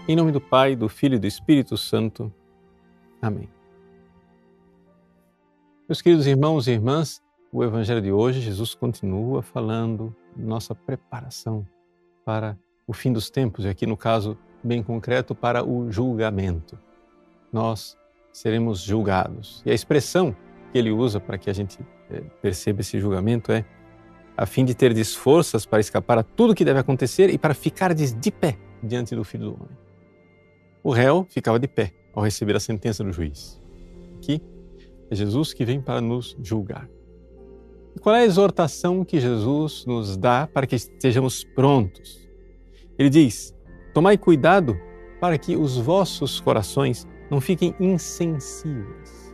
Em nome do Pai, do Filho e do Espírito Santo. Amém. Meus queridos irmãos e irmãs, o Evangelho de hoje, Jesus continua falando nossa preparação para o fim dos tempos, e aqui no caso bem concreto, para o julgamento. Nós seremos julgados. E a expressão que ele usa para que a gente perceba esse julgamento é a fim de ter forças para escapar a tudo que deve acontecer e para ficardes de pé diante do Filho do Homem. O réu ficava de pé ao receber a sentença do juiz. Aqui é Jesus que vem para nos julgar. E qual é a exortação que Jesus nos dá para que estejamos prontos? Ele diz: tomai cuidado para que os vossos corações não fiquem insensíveis.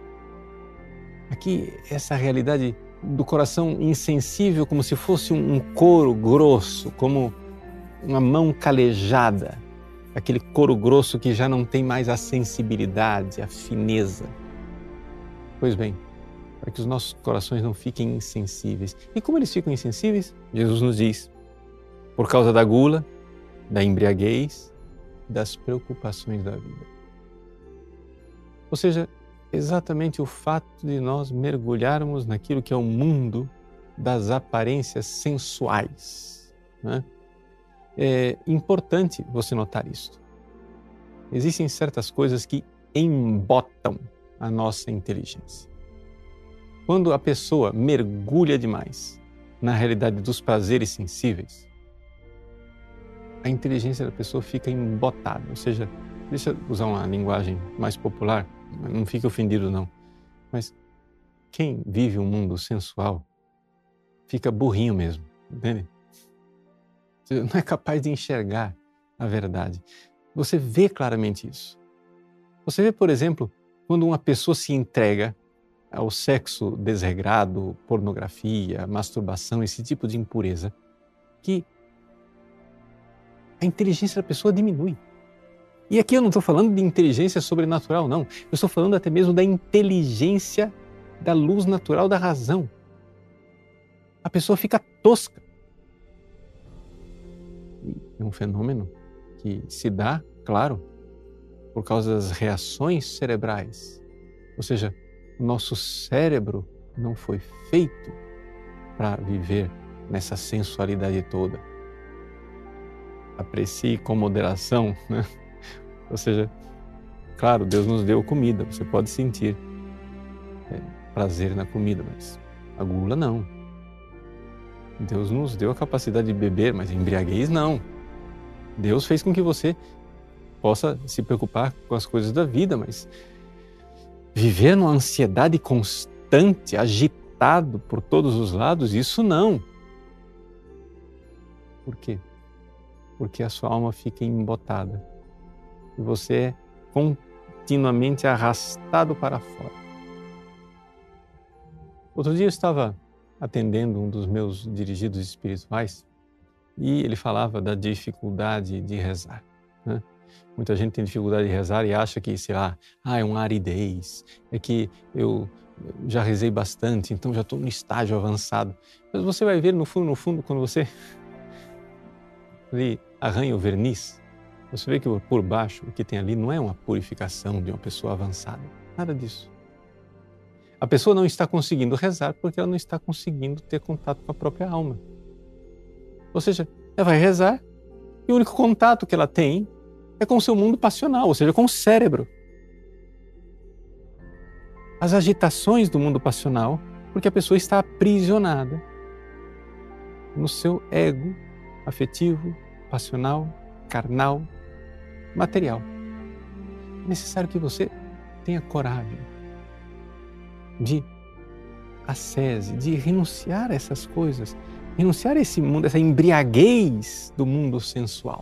Aqui, essa realidade do coração insensível, como se fosse um couro grosso, como uma mão calejada, aquele couro grosso que já não tem mais a sensibilidade, a fineza. Pois bem, para que os nossos corações não fiquem insensíveis. E como eles ficam insensíveis? Jesus nos diz: por causa da gula, da embriaguez, das preocupações da vida. Ou seja, exatamente o fato de nós mergulharmos naquilo que é o mundo das aparências sensuais, né? É importante você notar isso. Existem certas coisas que embotam a nossa inteligência. Quando a pessoa mergulha demais na realidade dos prazeres sensíveis, a inteligência da pessoa fica embotada. Ou seja, deixa eu usar uma linguagem mais popular, não fique ofendido não, mas quem vive um mundo sensual fica burrinho mesmo, entende? Você não é capaz de enxergar a verdade. Você vê claramente isso. Você vê, por exemplo, quando uma pessoa se entrega ao sexo desregrado, pornografia, masturbação, esse tipo de impureza, que a inteligência da pessoa diminui. E aqui eu não estou falando de inteligência sobrenatural, não. Eu estou falando até mesmo da inteligência da luz natural da razão. A pessoa fica tosca. É um fenômeno que se dá, claro, por causa das reações cerebrais. Ou seja, o nosso cérebro não foi feito para viver nessa sensualidade toda. Aprecie com moderação, né? Ou seja, claro, Deus nos deu comida, você pode sentir prazer na comida, mas a gula não. Deus nos deu a capacidade de beber, mas embriaguez não. Deus fez com que você possa se preocupar com as coisas da vida, mas viver numa ansiedade constante, agitado por todos os lados, isso não. Por quê? Porque a sua alma fica embotada e você é continuamente arrastado para fora. Outro dia eu estava atendendo um dos meus dirigidos espirituais e ele falava da dificuldade de rezar, né? Muita gente tem dificuldade de rezar e acha que, sei lá, é uma aridez, é que eu já rezei bastante, então já estou no estágio avançado. Mas você vai ver no fundo, quando você ali arranha o verniz, você vê que por baixo o que tem ali não é uma purificação de uma pessoa avançada, nada disso. A pessoa não está conseguindo rezar porque ela não está conseguindo ter contato com a própria alma. Ou seja, ela vai rezar e o único contato que ela tem é com o seu mundo passional, ou seja, com o cérebro. As agitações do mundo passional, porque a pessoa está aprisionada no seu ego afetivo, passional, carnal, material. É necessário que você tenha coragem de ascese, de renunciar a essas coisas, renunciar a esse mundo, essa embriaguez do mundo sensual,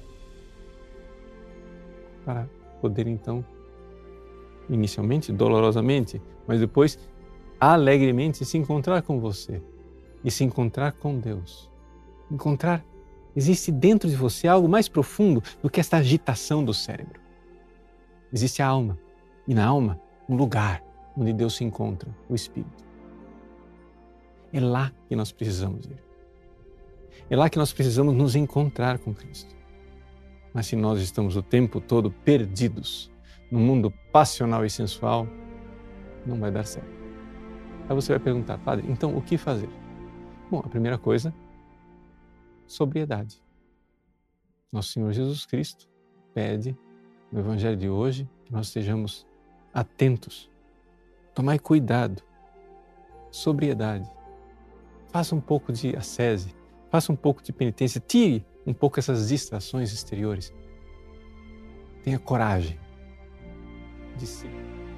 para poder então, inicialmente dolorosamente, mas depois alegremente se encontrar com você e se encontrar com Deus. Existe dentro de você algo mais profundo do que esta agitação do cérebro. Existe a alma, e na alma um lugar onde Deus se encontra, o Espírito. É lá que nós precisamos ir. É lá que nós precisamos nos encontrar com Cristo. Mas se nós estamos o tempo todo perdidos no mundo passional e sensual, não vai dar certo. Aí você vai perguntar, padre, então o que fazer? Bom, a primeira coisa, sobriedade. Nosso Senhor Jesus Cristo pede no Evangelho de hoje que nós estejamos atentos. Tomai cuidado, sobriedade. Faça um pouco de ascese, faça um pouco de penitência, tire um pouco essas distrações exteriores. Tenha coragem de si.